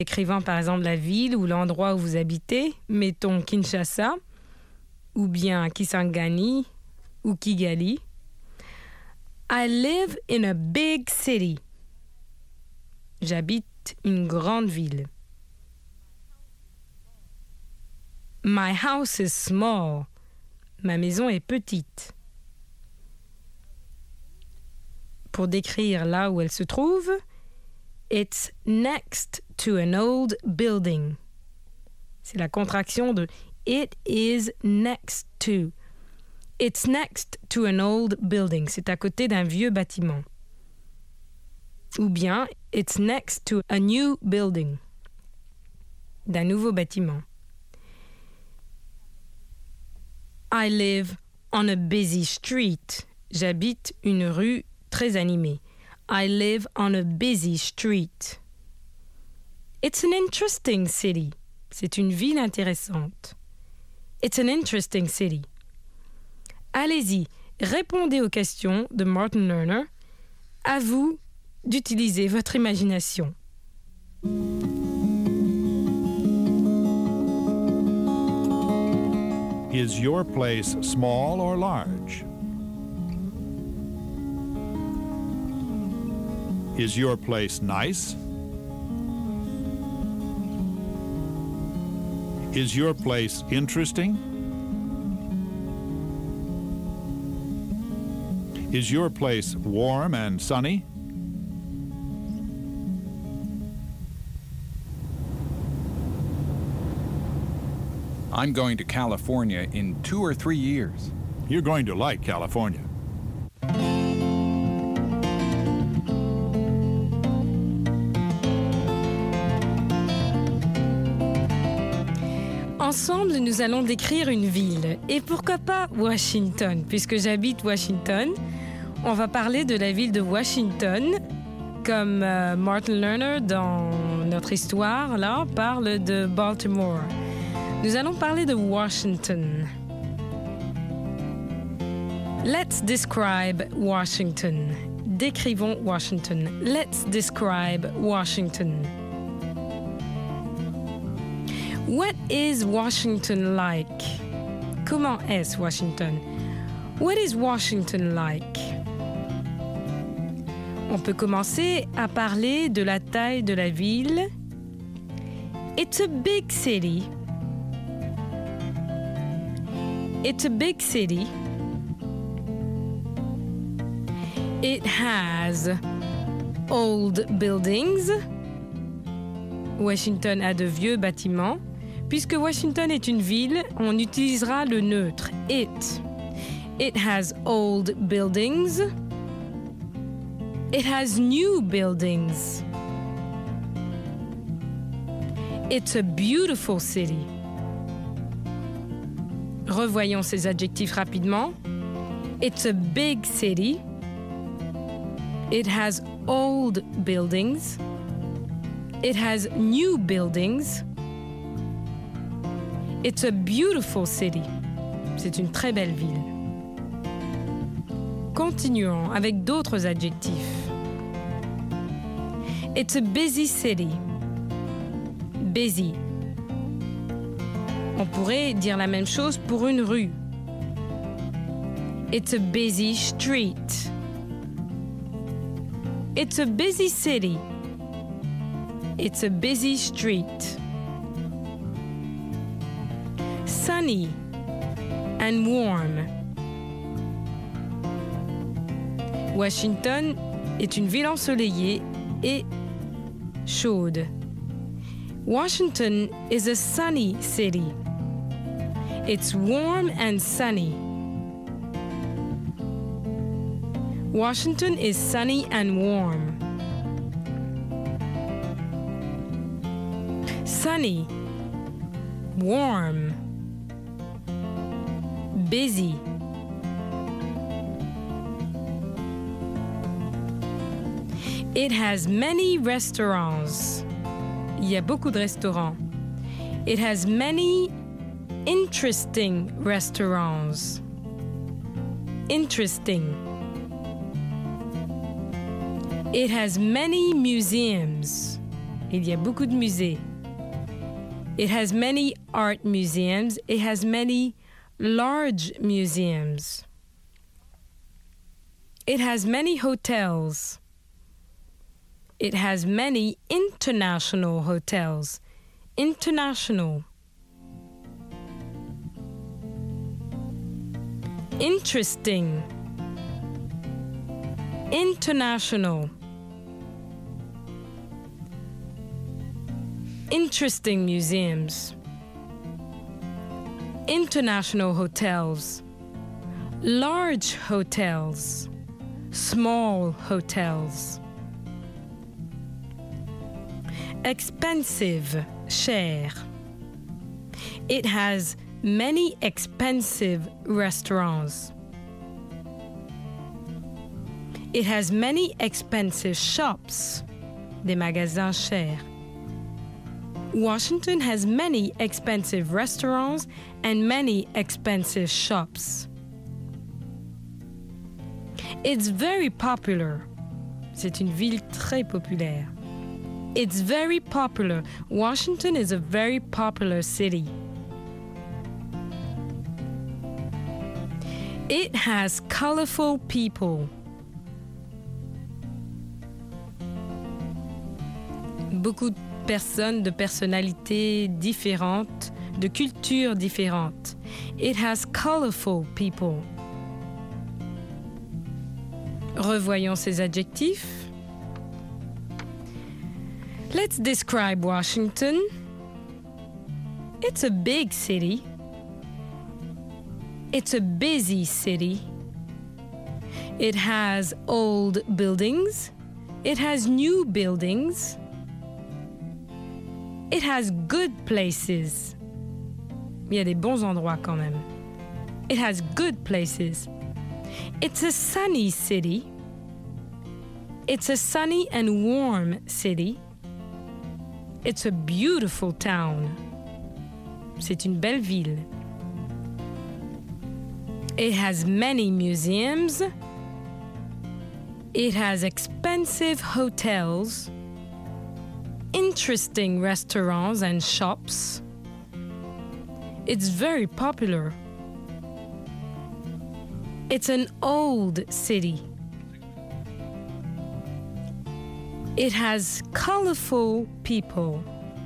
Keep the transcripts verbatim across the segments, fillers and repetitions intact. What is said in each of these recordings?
Écrivant par exemple la ville ou l'endroit où vous habitez, mettons Kinshasa, ou bien Kisangani, ou Kigali. I live in a big city. J'habite une grande ville. My house is small. Ma maison est petite. Pour décrire là où elle se trouve, it's next to an old building. C'est la contraction de it is next to. It's next to an old building. C'est à côté d'un vieux bâtiment. Ou bien, it's next to a new building. D'un nouveau bâtiment. I live on a busy street. J'habite une rue très animée. I live on a busy street. It's an interesting city. C'est une ville intéressante. It's an interesting city. Allez-y, répondez aux questions de Martin Lerner. À vous d'utiliser votre imagination. Is your place small or large? Is your place nice? Is your place interesting? Is your place warm and sunny? I'm going to California in two or three years. You're going to like California. Ensemble, nous allons décrire une ville. Et pourquoi pas Washington? Puisque j'habite Washington, on va parler de la ville de Washington, comme euh, Martin Lerner, dans notre histoire, là, parle de Baltimore. Nous allons parler de Washington. Let's describe Washington. Décrivons Washington. Let's describe Washington. What is Washington like? Comment est Washington? What is Washington like? On peut commencer à parler de la taille de la ville. It's a big city. It's a big city. It has old buildings. Washington a de vieux bâtiments. Puisque Washington est une ville, on utilisera le neutre it. It has old buildings. It has new buildings. It's a beautiful city. Revoyons ces adjectifs rapidement. It's a big city. It has old buildings. It has new buildings. It's a beautiful city. C'est une très belle ville. Continuons avec d'autres adjectifs. It's a busy city. Busy. On pourrait dire la même chose pour une rue. It's a busy street. It's a busy city. It's a busy street. Sunny and warm. Washington est une ville ensoleillée et chaude. Washington is a sunny city. It's warm and sunny. Washington is sunny and warm. Sunny, warm, busy. It has many restaurants. Il y a beaucoup de restaurants. It has many interesting restaurants. Interesting. It has many museums. Il y a beaucoup de musées. It has many art museums. It has many large museums. It has many hotels. It has many international hotels. International. Interesting. International. Interesting museums. International hotels. Large hotels. Small hotels. Expensive, cher. It has many expensive restaurants. It has many expensive shops, des magasins chers. Washington has many expensive restaurants and many expensive shops. It's very popular. C'est une ville très populaire. It's very popular. Washington is a very popular city. It has colorful people. Beaucoup de personnes, de personnalités différentes, de cultures différentes. It has colorful people. Revoyons ces adjectifs. Let's describe Washington. It's a big city. It's a busy city. It has old buildings. It has new buildings. It has good places. Il y a des bons endroits quand même. It has good places. It's a sunny city. It's a sunny and warm city. It's a beautiful town. C'est une belle ville. It has many museums. It has expensive hotels, interesting restaurants and shops. It's very popular. It's an old city. It has colorful people.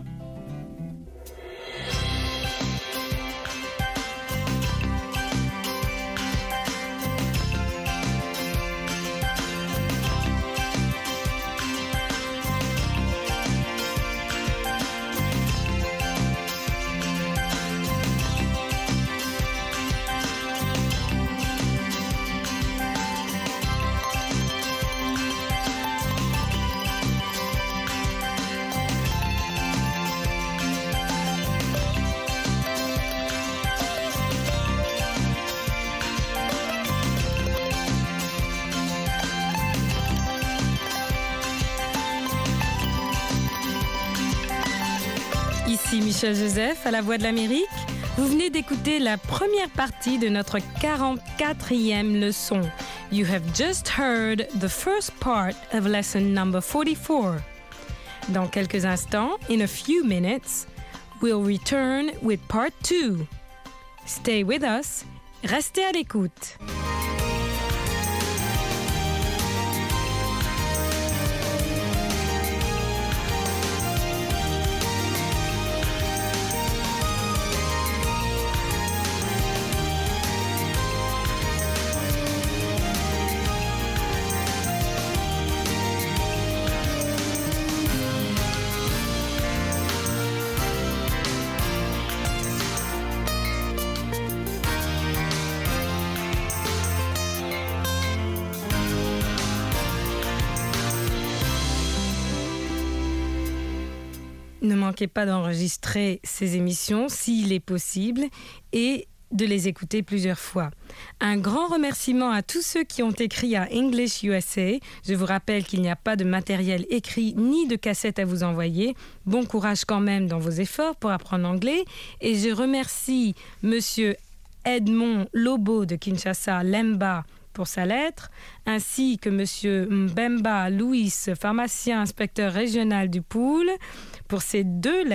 Ici Michel Joseph à la Voix de l'Amérique. Vous venez d'écouter la première partie de notre quarante-quatrième leçon. You have just heard the first part of lesson number forty-four. Dans quelques instants, in a few minutes, we'll return with part two. Stay with us. Restez à l'écoute. Ne manquez pas d'enregistrer ces émissions s'il est possible et de les écouter plusieurs fois. Un grand remerciement à tous ceux qui ont écrit à English U S A. Je vous rappelle qu'il n'y a pas de matériel écrit ni de cassette à vous envoyer. Bon courage quand même dans vos efforts pour apprendre l'anglais. Et je remercie Monsieur Edmond Lobo de Kinshasa, Lemba, pour sa lettre, ainsi que Monsieur Mbemba Louis, pharmacien inspecteur régional du Pool, pour ses deux lettres.